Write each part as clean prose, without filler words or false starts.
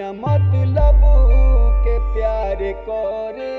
बिना मतलब के प्यार करे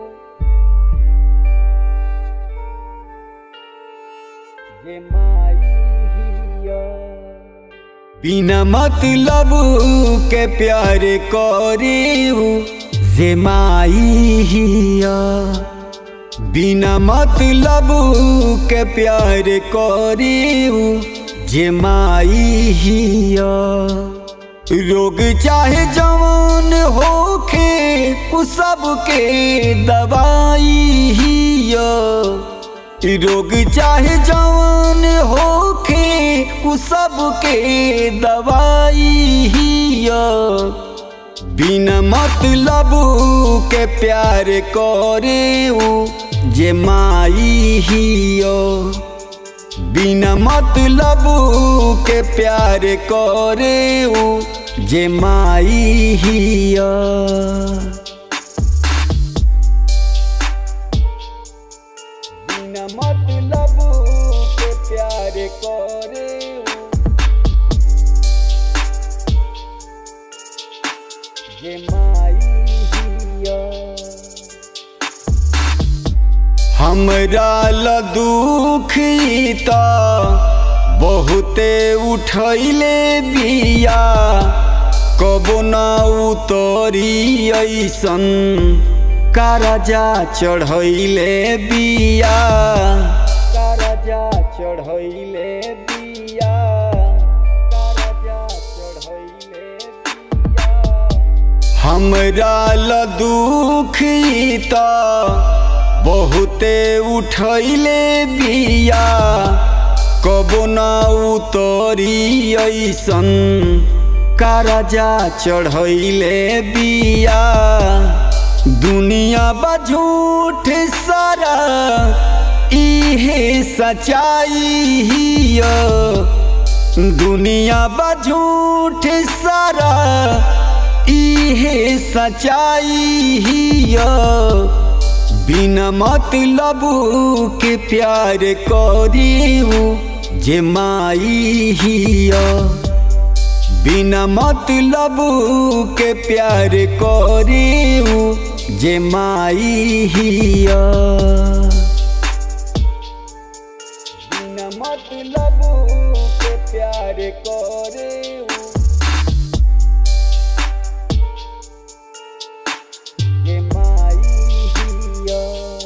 जे माई हिया। बिना मतलब के प्यार करे जे माई हिया। बिना मतलब के प्यार करे जे माई हिया। रोग चाहे जवान होखे उ सब के दवाई हिया। रोग चाहे जवान होखे उ सब के दवाई हिया। बिना मतलब के प्यार करे जे माई हिया। बिना मतलब के प्यार करे जे माई हिया। बिना मतलब के प्यार करे जे माई हिया। हमरा ला दुख ता बहुते उठैले बिया। कबो ना उतरी ऐसन करजा चढ़ैले बिया। करजा चढ़ैले बिया। करजा चढ़ैले बिया। हमरा ला दुख ता बहुते उठैले बिया। कबो ना उतरी ऐसन करजा चढ़ैले बिया। दुनिया बा झूठ सारा इहे सच्चाई हिया। दुनिया बा झूठ सारा इहे सच्चाई हिया। बिना मतलब के प्यार करी जे माई हिया। बिना मतलब के प्यार करी जे माई हिया। बिना मतलब के प्यार करे जे माई हिया।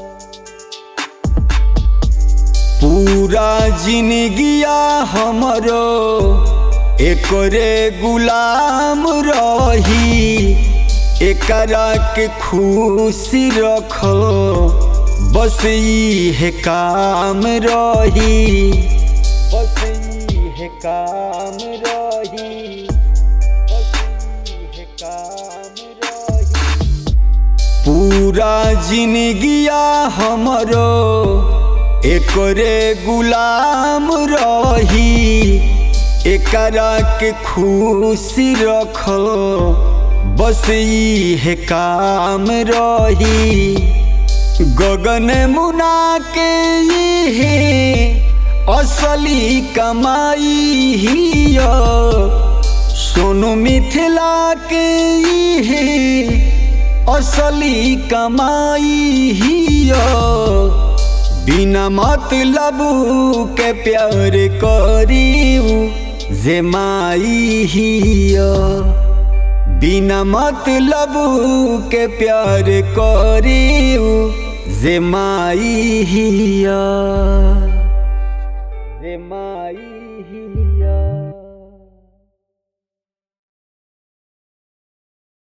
पूरा जिंदगिया हमरो एकरे गुलाम रही। एकरा के खुशी रखो बस इहे काम रही। बस इहे काम रही। बस इहे काम रही। पूरा जिंदगिया हमरो एकरे गुलाम रही। एकरा के खुशी रखो बस इहे काम रही। गगन मुना के इहे असली कमाई हिया। सोनू मिथिला के इहे असली कमाई हिया। बिना मतलब के प्यार करी जे माई हिया। बिना मतलब के प्यार करी जे माई हिया। जे माई हिया।